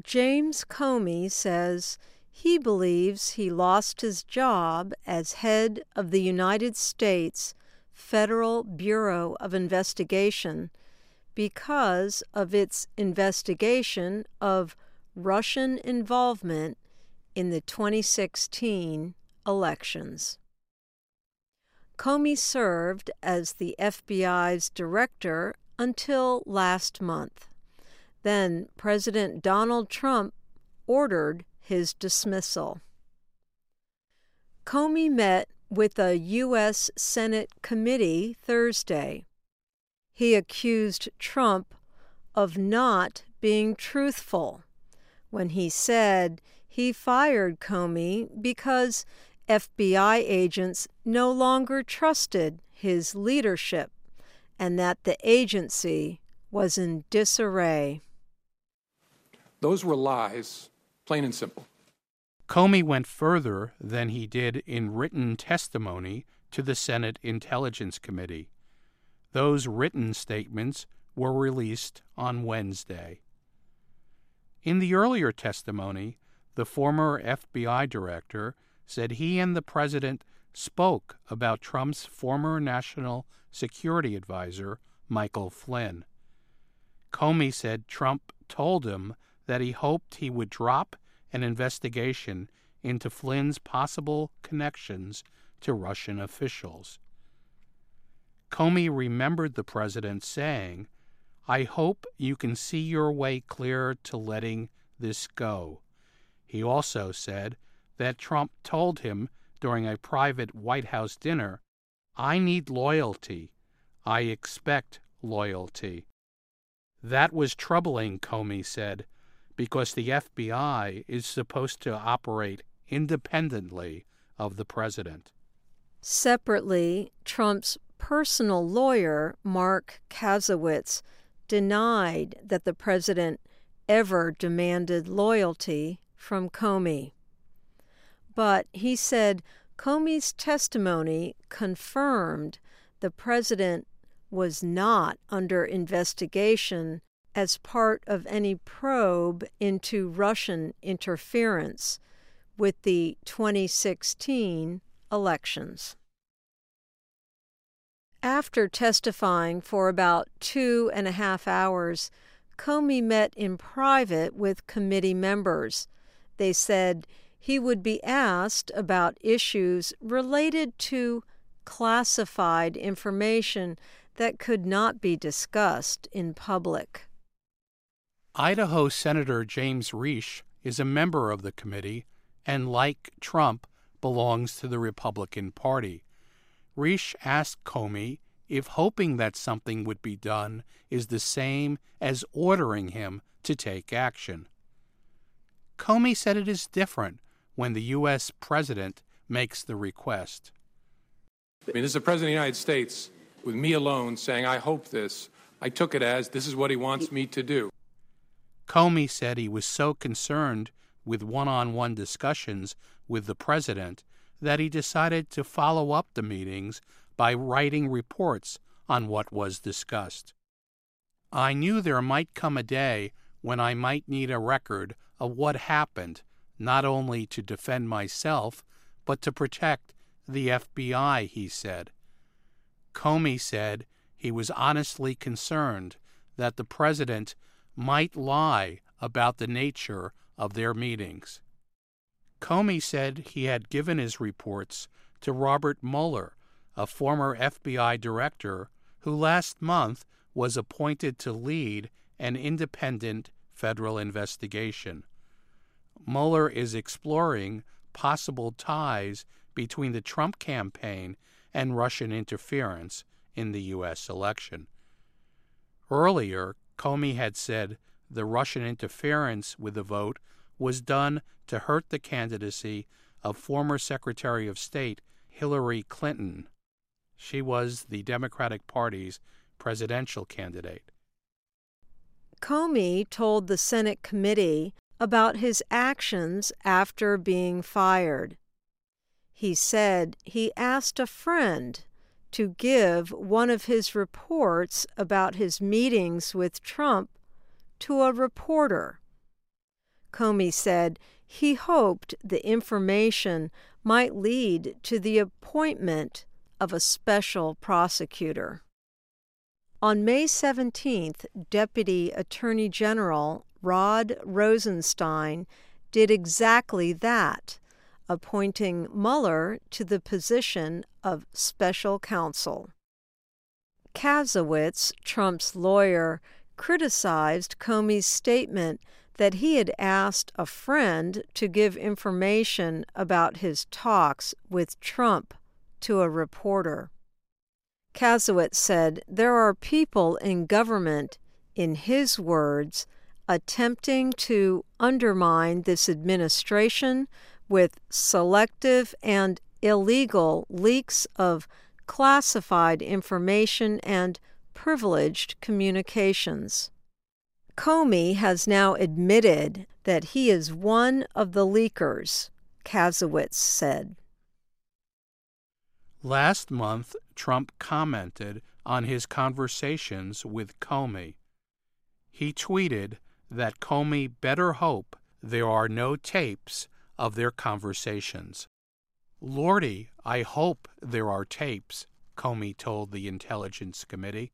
James Comey says he believes he lost his job as head of the United States Federal Bureau of Investigation because of its investigation of Russian involvement in the 2016 elections. Comey served as the FBI's director until last month. Then President Donald Trump ordered his dismissal. Comey met with a U.S. Senate committee Thursday. He accused Trump of not being truthful when he said he fired Comey because FBI agents no longer trusted his leadership and that the agency was in disarray. Those were lies, plain and simple. Comey went further than he did in written testimony to the Senate Intelligence Committee. Those written statements were released on Wednesday. In the earlier testimony, the former FBI director said he and the president spoke about Trump's former national security advisor, Michael Flynn. Comey said Trump told him that he hoped he would drop an investigation into Flynn's possible connections to Russian officials. Comey remembered the president saying, "I hope you can see your way clear to letting this go." He also said that Trump told him during a private White House dinner, "I need loyalty. I expect loyalty." That was troubling, Comey said, because the FBI is supposed to operate independently of the president. Separately, Trump's personal lawyer, Mark Kasowitz, denied that the president ever demanded loyalty from Comey. But he said Comey's testimony confirmed the president was not under investigation as part of any probe into Russian interference with the 2016 elections. After testifying for about 2.5 hours, Comey met in private with committee members. They said he would be asked about issues related to classified information that could not be discussed in public. Idaho Senator James Risch is a member of the committee and, like Trump, belongs to the Republican Party. Risch asked Comey if hoping that something would be done is the same as ordering him to take action. Comey said it is different when the U.S. president makes the request. I mean, this is the President of the United States, with me alone, saying, I hope this. I took it as, this is what he wants me to do. Comey said he was so concerned with one-on-one discussions with the president that he decided to follow up the meetings by writing reports on what was discussed. I knew there might come a day when I might need a record of what happened, not only to defend myself, but to protect the FBI, he said. Comey said he was honestly concerned that the president might lie about the nature of their meetings. Comey said he had given his reports to Robert Mueller, a former FBI director who last month was appointed to lead an independent federal investigation. Mueller is exploring possible ties between the Trump campaign and Russian interference in the U.S. election. Earlier, Comey had said the Russian interference with the vote was done to hurt the candidacy of former Secretary of State Hillary Clinton. She was the Democratic Party's presidential candidate. Comey told the Senate committee about his actions after being fired. He said he asked a friend to give one of his reports about his meetings with Trump to a reporter. Comey said he hoped the information might lead to the appointment of a special prosecutor. On May 17th, Deputy Attorney General Rod Rosenstein did exactly that, appointing Mueller to the position of special counsel. Kasowitz, Trump's lawyer, criticized Comey's statement that he had asked a friend to give information about his talks with Trump to a reporter. Kasowitz said there are people in government, in his words, attempting to undermine this administration with selective and illegal leaks of classified information and privileged communications. Comey has now admitted that he is one of the leakers, Kasowitz said. Last month, Trump commented on his conversations with Comey. He tweeted that Comey better hope there are no tapes of their conversations. "Lordy, I hope there are tapes," Comey told the Intelligence Committee.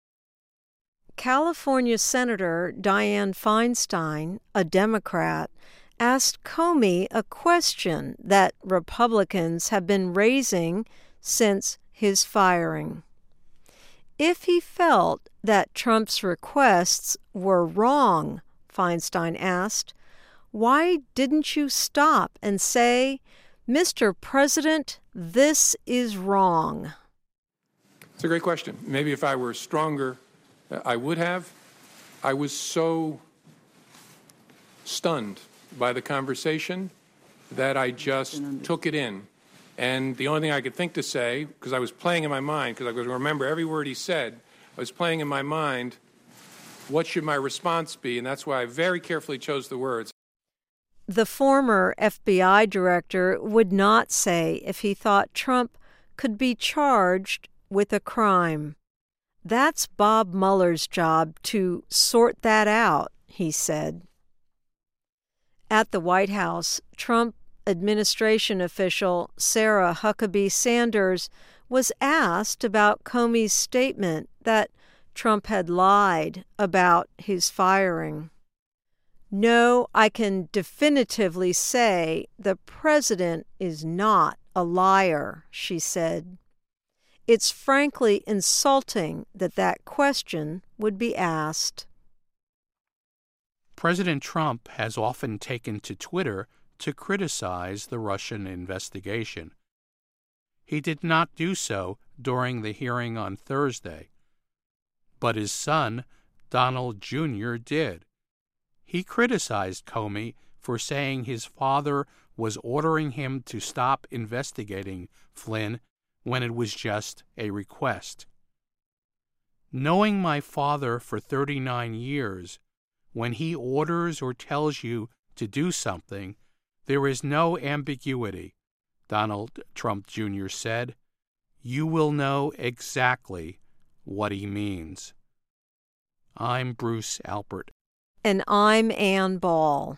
California Senator Dianne Feinstein, a Democrat, asked Comey a question that Republicans have been raising since his firing. If he felt that Trump's requests were wrong, Feinstein asked, why didn't you stop and say, "Mr. President, this is wrong"? It's a great question. Maybe if I were stronger, I would have. I was so stunned by the conversation that I just took it in. And the only thing I could think to say, because I was playing in my mind, because I was going to remember every word he said, I was playing in my mind, what should my response be? And that's why I very carefully chose the words. The former FBI director would not say if he thought Trump could be charged with a crime. That's Bob Mueller's job to sort that out, he said. At the White House, Trump administration official Sarah Huckabee Sanders was asked about Comey's statement that Trump had lied about his firing. "No, I can definitively say the president is not a liar," she said. "It's frankly insulting that that question would be asked." President Trump has often taken to Twitter to criticize the Russian investigation. He did not do so during the hearing on Thursday, but his son, Donald Jr., did. He criticized Comey for saying his father was ordering him to stop investigating Flynn when it was just a request. "Knowing my father for 39 years, when he orders or tells you to do something, there is no ambiguity," Donald Trump Jr. said. "You will know exactly what he means." I'm Bruce Alpert. And I'm Ann Ball.